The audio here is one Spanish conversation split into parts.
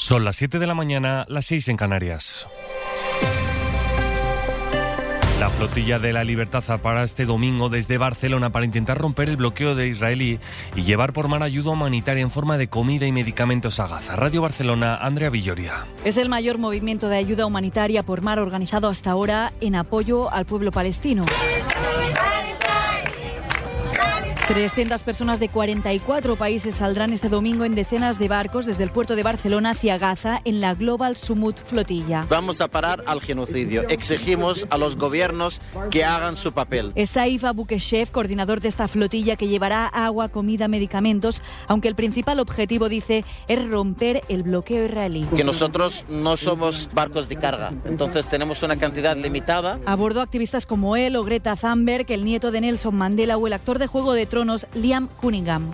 Son las 7 de la mañana, las 6 en Canarias. La flotilla de la Libertad para este domingo desde Barcelona para intentar romper el bloqueo de Israel y llevar por mar ayuda humanitaria en forma de comida y medicamentos a Gaza. Radio Barcelona, Andrea Villoria. Es el mayor movimiento de ayuda humanitaria por mar organizado hasta ahora en apoyo al pueblo palestino. 300 personas de 44 países saldrán este domingo en decenas de barcos desde el puerto de Barcelona hacia Gaza en la Global Sumut Flotilla. Vamos a parar al genocidio. Exigimos a los gobiernos que hagan su papel. Es Saif Abukeshev, coordinador de esta flotilla que llevará agua, comida, medicamentos, aunque el principal objetivo, dice, es romper el bloqueo israelí. Que nosotros no somos barcos de carga, entonces tenemos una cantidad limitada. A bordo activistas como él o Greta Thunberg, el nieto de Nelson Mandela o el actor de Juego de Tronos Liam Cunningham.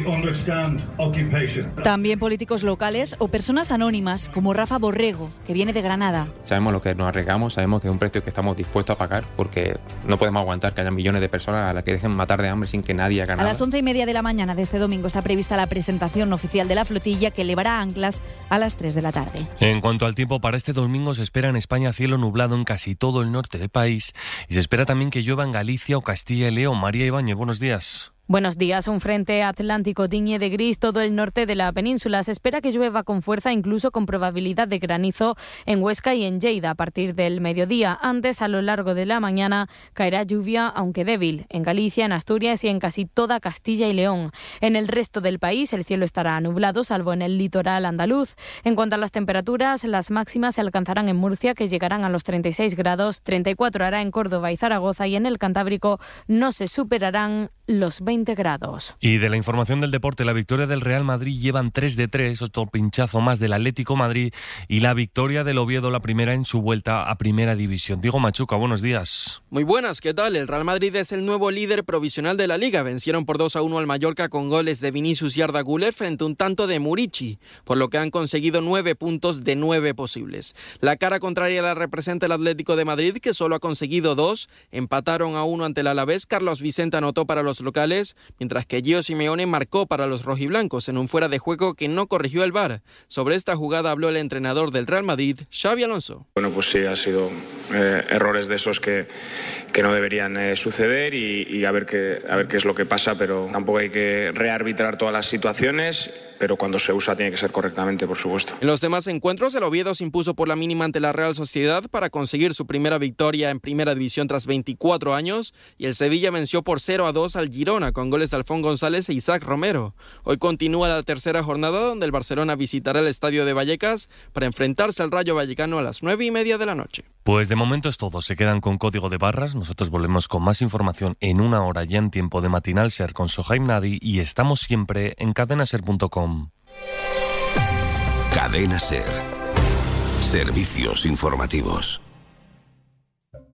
También políticos locales o personas anónimas como Rafa Borrego, que viene de Granada. Sabemos lo que nos arriesgamos, sabemos que es un precio que estamos dispuestos a pagar porque no podemos aguantar que haya millones de personas a las que dejen matar de hambre sin que nadie haga nada. A las 11:30 de la mañana de este domingo está prevista la presentación oficial de la flotilla que elevará anclas a las 3 de la tarde. En cuanto al tiempo, para este domingo se espera en España cielo nublado en casi todo el norte del país y se espera también que llueva en Galicia o Castilla y León. María Ibáñez, buenos días. Buenos días. Un frente atlántico tiñe de gris todo el norte de la península. Se espera que llueva con fuerza, incluso con probabilidad de granizo en Huesca y en Lleida a partir del mediodía. Antes, a lo largo de la mañana, caerá lluvia, aunque débil, en Galicia, en Asturias y en casi toda Castilla y León. En el resto del país, el cielo estará nublado, salvo en el litoral andaluz. En cuanto a las temperaturas, las máximas se alcanzarán en Murcia, que llegarán a los 36 grados, 34 hará en Córdoba y Zaragoza, y en el Cantábrico no se superarán los 20 grados. Y de la información del deporte, la victoria del Real Madrid llevan 3-3, otro pinchazo más del Atlético Madrid, y la victoria del Oviedo, la primera en su vuelta a Primera División. Diego Machuca, buenos días. Muy buenas, ¿qué tal? El Real Madrid es el nuevo líder provisional de la Liga. Vencieron por 2-1 al Mallorca con goles de Vinicius y Arda Güler frente a un tanto de Murici, por lo que han conseguido 9 puntos de 9 posibles. La cara contraria la representa el Atlético de Madrid, que solo ha conseguido 2. Empataron a 1 ante el Alavés. Carlos Vicente anotó para los locales, mientras que Gio Simeone marcó para los rojiblancos en un fuera de juego que no corrigió el VAR. Sobre esta jugada habló el entrenador del Real Madrid, Xabi Alonso. Bueno, pues sí, ha sido errores de esos que no deberían suceder y a ver qué es lo que pasa, pero tampoco hay que rearbitrar todas las situaciones, pero cuando se usa tiene que ser correctamente, por supuesto. En los demás encuentros, el Oviedo se impuso por la mínima ante la Real Sociedad para conseguir su primera victoria en Primera División tras 24 años, y el Sevilla venció por 0-2 al Girona con goles de Alfón González e Isaac Romero. Hoy continúa la tercera jornada, donde el Barcelona visitará el estadio de Vallecas para enfrentarse al Rayo Vallecano a las 9:30 de la noche. Pues de momento es todo, se quedan con Código de Barras. Nosotros volvemos con más información en una hora ya en tiempo de Matinal Ser con Sohaib Nadi, y estamos siempre en cadenaser.com. Cadena Ser. Servicios informativos.